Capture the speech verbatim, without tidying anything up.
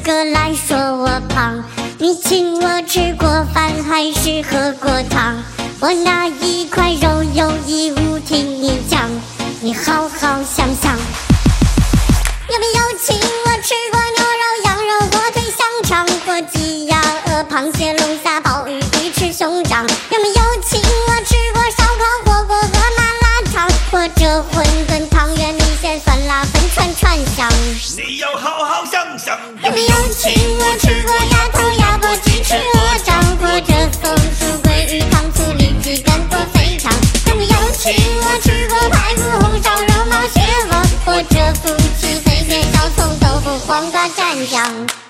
个来说我胖，你请我吃过饭还是喝过汤？我那一块肉有义务听你讲，你好好想想。有没有请我吃过牛肉、羊肉、火腿、香肠、火鸡、鸭、鹅、螃蟹、龙虾、鲍鱼、鱼翅、熊掌？有没有请我吃过烧烤、火锅和麻辣烫，或者馄饨、汤圆、米线、酸辣粉、串串香？ 你要好好想想。 有没有请我吃过鸭头、鸭脖、鸡翅、鹅掌，或者松鼠、桂鱼、糖醋里脊、干锅肥肠？有没有请我吃过排骨、红烧肉、毛血旺，或者夫妻肺片、小葱、豆腐、黄瓜蘸酱？